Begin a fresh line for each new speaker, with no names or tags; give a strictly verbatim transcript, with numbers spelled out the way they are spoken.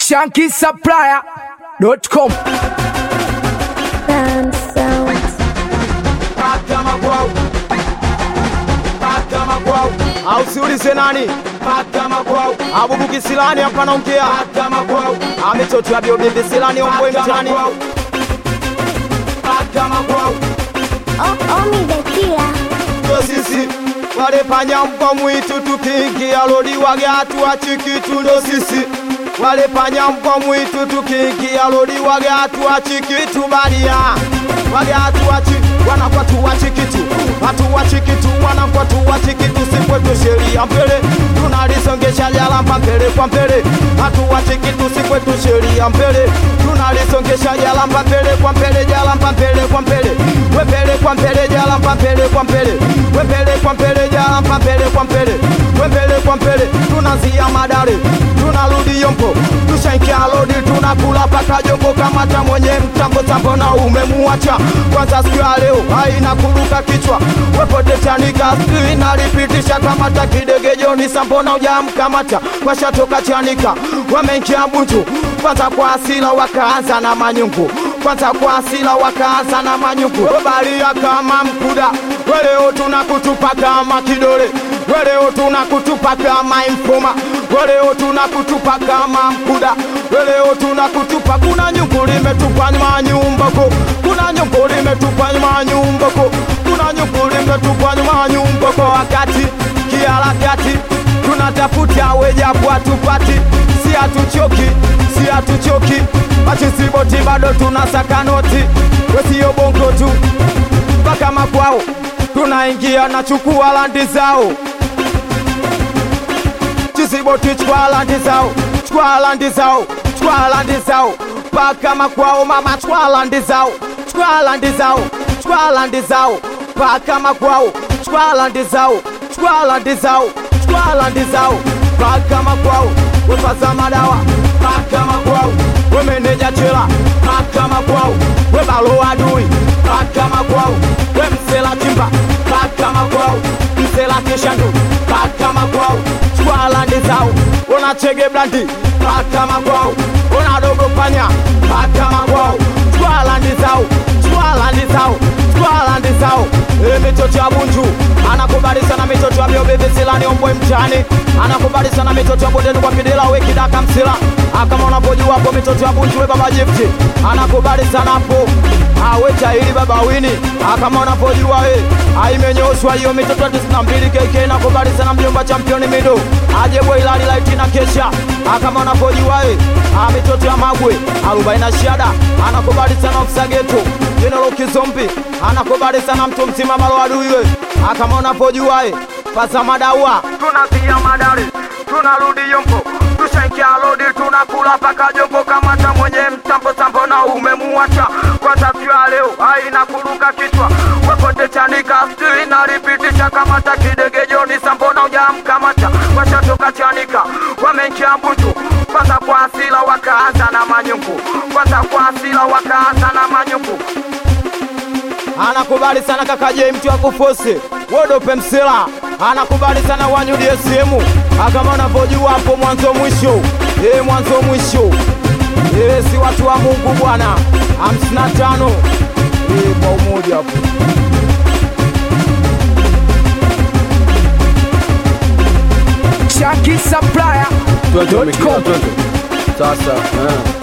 Shanky Supplier dot com.
Sound sounds.
Au siulize nani? Abubu Kisilani hapa naongea. Ametotoa bio bibi Silani ombwe mtani.
Oh, Omi the killer.
Ndo sisi wale panya mbwa mwitu tukiingia lodi wage hatu achikitu. Ndo sisi wale panya mbwa mwitu tukiingia lodi wage hatu achikitu badia. Wage hatu achikitu wanakuwa tu wachikitu. Hatu wachikitu wanakuwa tu wachikitu. Sikwetu sheria mbele tunalisongesha jalamba mbele kwa mbele. Hatu wachikitu sikwetu sheria mbele tunalisongesha jalamba mbele kwa mbele. Jalamba mbele kwa mbele. Wembele kwa mbele jalamba mbele kwa mbele. Wembele kwa mbele jalamba mbele kwa mbele. Wembele kwa mbele tunazia madare tunarudi yompo tushankia lodi tunakula paka jombo kamata mwenye mtambo tambo na umemuacha kwanza siku ya leo haina kuruka kichwa wepote chanika siku inalipitisha kamata kidege joni sambona ujamkamata washatoka chanika wamenkia mbutu kwanza kwa asila wakaanza na manyungu kwanza kwa asila wakaanza na manyungu balia kama mkuda weleo tunakutupa kama kidole weleo tunakutupa kama infoma weleo tunakutupa kama mkuda weleo tunakutupa kuna nyungu limetupa nyuma nyumbako kuna nyungu limetupa nyuma nyumbako kuna nyungu limetupa nyuma nyumbako wakati kiharakati tunatafuta wejapo hatupati si hatuchoki si hatuchoki machisiboti bado tunasaka noti wesiyo bongo tu mpaka makwao tunaingia na chukua landi zao chisiboti chukua landi zao chukua landi zao chukua landi zao mpaka makwao mama chukua landi zao chukua landi zao chukua landi zao mpaka makwao chukua landi zao chukua landi zao chukua landi zao mpaka makwao wepaza madawa mpaka makwao wemeneja chela mpaka makwao webalo adui mpaka makwao wemsela chimba mpaka makwao msela kishandu mpaka makwao chukua landi zao unachege blandi mpaka makwao unadogo panya mpaka makwao chukua landi zao chukua landi zao chukua landi zao ile mitoto ya bunju anakubali sana mitoto ya bio bebe Silani ombwe mchani anakubali sana mitoto ya bodeni kwa kidela weki daka msila kama unapojua hapo mitoto ya bunju we baba jifti anakubali sana hapo awecha hili baba wini kama unapojua we aimenyoshwa hiyo mitoto ya tisini na mbili keke nakubali sana mjomba championi mido aje boy lali light na kesha kama unapojua we mitoto ya magwe arobaini na shada anakubali sana ofsageto General Kizombi anakubali sana mtu mzima malo adui we kama unapojua we pasa madawa tunazia madari tunarudi yompo tushankia lodi tunakula paka jombo kamata mwenye mtambo tambo na umemuacha kwanza siku ya leo haina kuruka kichwa wepote chanika siku inalipitisha kamata kidege joni sambona ujamkamata washatoka chanika wamenkia mbutu kwanza kwa asila wakaanza na manyungu kwanza kwa asila wakaanza na manyungu anakubali sana kaka J mtu wa kufose wodope msela anakubali sana wanyu D S M kama unapojua hapo mwanzo mwisho eh mwanzo mwisho eh si watu wa Mungu bwana hamsini na tano eh kwa umoja hapo
Shanky Supplier dot com.
Sasa eh